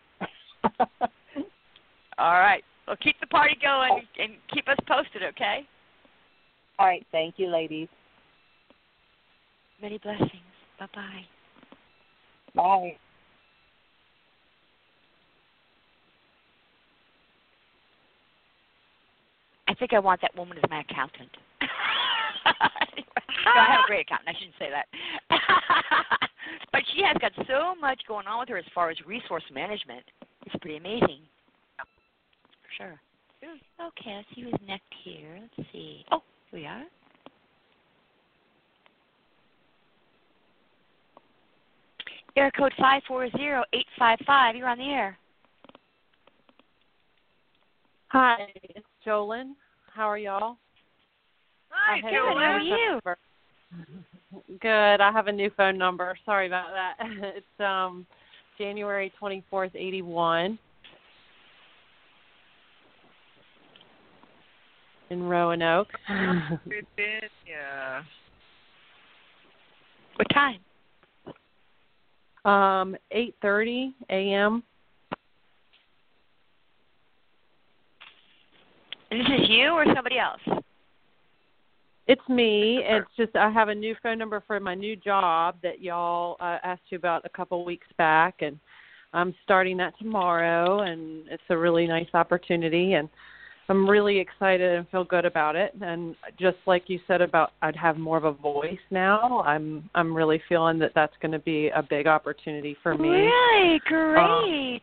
All right. Well, keep the party going and keep us posted, okay? All right. Thank you, ladies. Many blessings. Bye-bye. Bye. I think I want that woman as my accountant. No, I have a great accountant. I shouldn't say that. But she has got so much going on with her as far as resource management. It's pretty amazing. For sure. Okay, let's see who's next here. Let's see. Oh, here we are. Area code 540-855. You're on the air. Hi, it's Jolyn. How are y'all? Hi, Jolyn. How are you? Good. I have a new phone number. Sorry about that. It's January 24th, 81. In Roanoke. Yeah. What time? 8:30 a.m. And this is you or somebody else? It's me. It's just I have a new phone number for my new job that y'all asked you about a couple weeks back, and I'm starting that tomorrow, and it's a really nice opportunity, and I'm really excited and feel good about it. And just like you said about I'd have more of a voice now, I'm really feeling that that's going to be a big opportunity for me. Really? Great.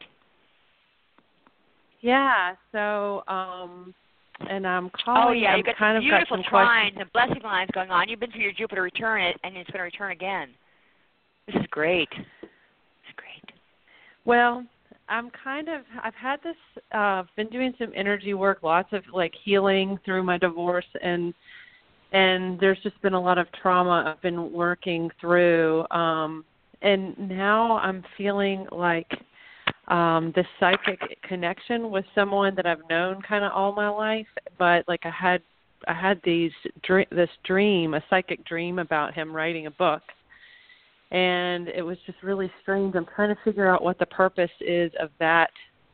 Yeah, so and I'm calling. Oh yeah, I'm you've got kind some of beautiful got some trines and blessing lines going on. You've been through your Jupiter return, and it's going to return again. This is great. It's great. Well, I've had this, been doing some energy work, lots of like healing through my divorce, and there's just been a lot of trauma I've been working through, and now I'm feeling like this psychic connection with someone that I've known kind of all my life, but like I had this dream, a psychic dream about him writing a book. And it was just really strange. I'm trying to figure out what the purpose is of that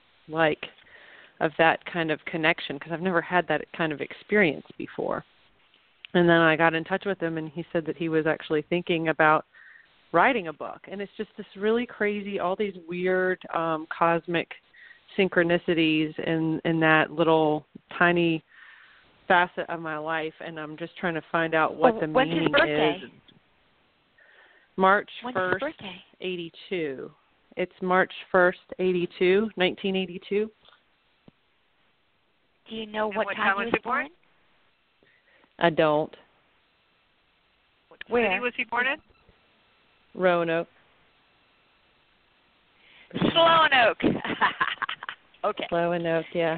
kind of connection, because I've never had that kind of experience before. And then I got in touch with him, and he said that he was actually thinking about writing a book. And it's just this really crazy, all these weird cosmic synchronicities in that little tiny facet of my life. And I'm just trying to find out what the meaning is. When's his birthday? March When's 1st, his birthday? 82. It's March 1st, 1982. Do you know And what time he was born? I don't. What Where city was he born in? Roanoke. Roanoke. Okay. Roanoke, yeah.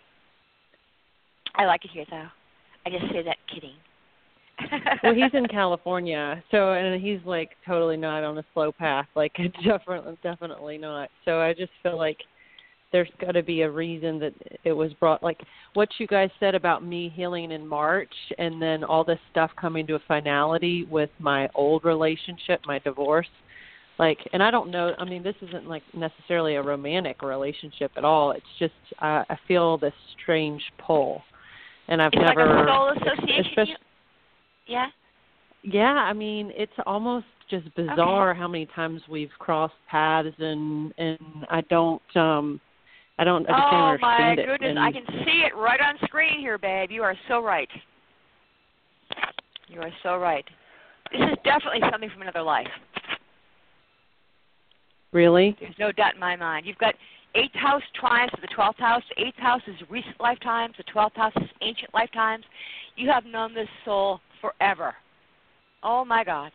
I like it here, though. I just say that kidding. Well, he's in California, so and he's like totally not on a slow path. Like definitely not. So I just feel like there's got to be a reason that it was brought. Like what you guys said about me healing in March, and then all this stuff coming to a finality with my old relationship, my divorce. Like, and I don't know. I mean, this isn't like necessarily a romantic relationship at all. It's just I feel this strange pull, and I've it's never. Like a soul association. Yeah. Yeah, I mean, it's almost just bizarre how many times we've crossed paths, and I don't understand. Oh my goodness! And I can see it right on screen here, babe. You are so right. You are so right. This is definitely something from another life. Really? There's no doubt in my mind. You've got 8th house trines to the 12th house. The 8th house is recent lifetimes. The 12th house is ancient lifetimes. You have known this soul forever. Oh, my God.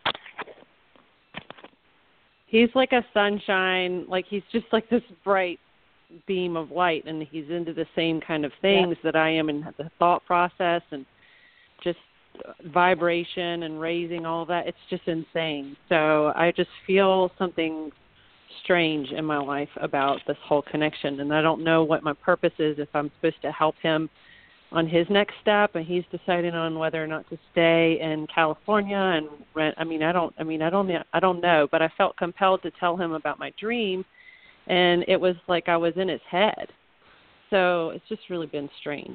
He's like a sunshine. Like he's just like this bright beam of light, and he's into the same kind of things that I am in the thought process and just vibration and raising all that. It's just insane. So I just feel something strange in my life about this whole connection, and I don't know what my purpose is, if I'm supposed to help him on his next step and he's deciding on whether or not to stay in California and rent. I don't know, but I felt compelled to tell him about my dream, and it was like I was in his head. So it's just really been strange.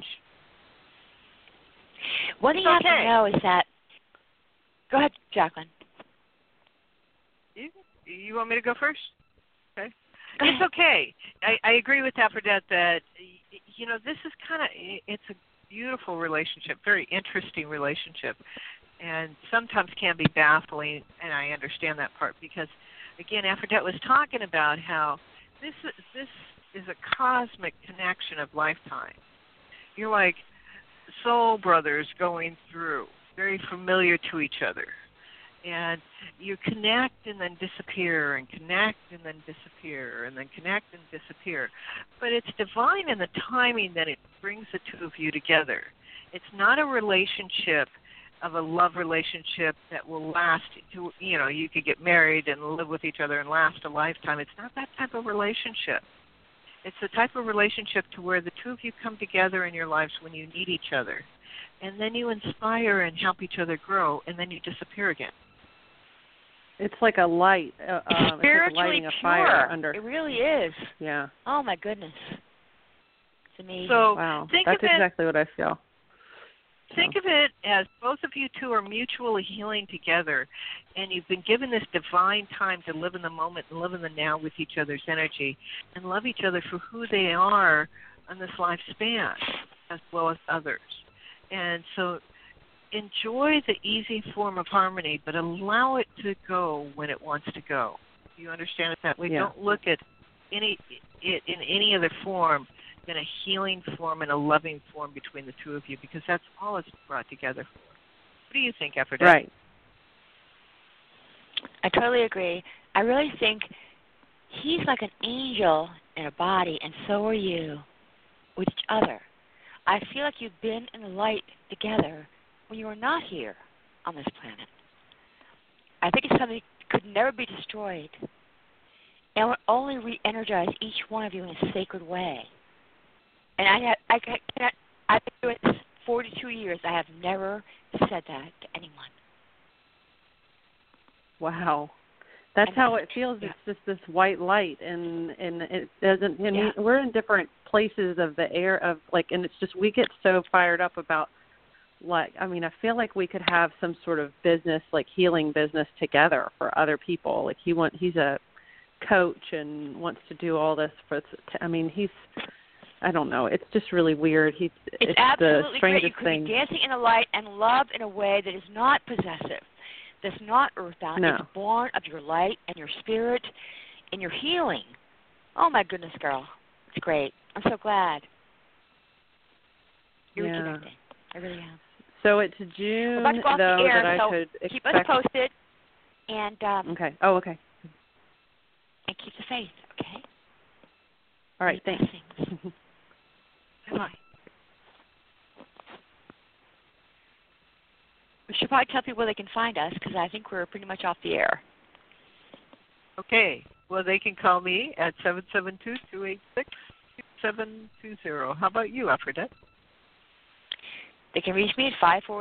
What you have to know is that go ahead, Jacqueline. You want me to go first? Okay. It's okay. I agree with Aphrodite that, you know, this is it's a beautiful relationship, very interesting relationship, and sometimes can be baffling, and I understand that part because, again, Aphrodite was talking about how this is a cosmic connection of lifetime. You're like soul brothers going through, very familiar to each other. And you connect and then disappear and connect and then disappear and then connect and disappear. But it's divine in the timing that it brings the two of you together. It's not a relationship of a love relationship that will last, you could get married and live with each other and last a lifetime. It's not that type of relationship. It's the type of relationship to where the two of you come together in your lives when you need each other. And then you inspire and help each other grow, and then you disappear again. It's like a light. It's spiritually like lighting a pure. fire under. It really is. Yeah. Oh my goodness. It's amazing. So wow, that's exactly what I feel. Think of it as both of you two are mutually healing together, and you've been given this divine time to live in the moment and live in the now with each other's energy, and love each other for who they are on this lifespan, as well as others. And so enjoy the easy form of harmony, but allow it to go when it wants to go. You understand it that way? Yeah. Don't look at it in any other form than a healing form and a loving form between the two of you, because that's all it's brought together for. What do you think, Aphrodite? Right. I totally agree. I really think he's like an angel in a body, and so are you with each other. I feel like you've been in the light together when you were not here on this planet. I think it's something that could never be destroyed, and will only re-energize each one of you in a sacred way. And I've been doing this 42 years. I have never said that to anyone. Wow. That's how it feels. Yeah. It's just this white light, and it doesn't. We're in different places of the air of and it's just we get so fired up about I feel like we could have some sort of business, healing business together for other people. He's a coach and wants to do all this for. I don't know. It's just really weird. It's absolutely the strangest great. You could be dancing in the light and love in a way that is not possessive, that's not earthbound. No. It's born of your light and your spirit and your healing. Oh, my goodness, girl. It's great. I'm so glad. You're reconnecting. I really am. So it's June, We're about to go off though, the air, that I so could keep expect. us posted. And Okay. Oh, okay. And keep the faith, okay? All right, thanks. Bye. We should probably tell people where they can find us because I think we're pretty much off the air. Okay. Well, they can call me at 772-286-2720. How about you, Aphrodite? They can reach me at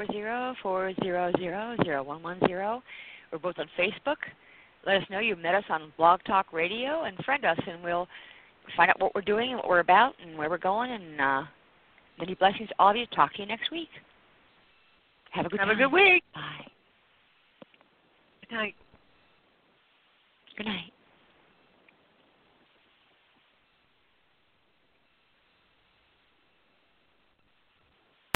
540-400-0110. We're both on Facebook. Let us know you met us on Blog Talk Radio and friend us, and we'll find out what we're doing and what we're about and where we're going. And many blessings to all of you. Talk to you next week. Have a good week. Bye. Good night.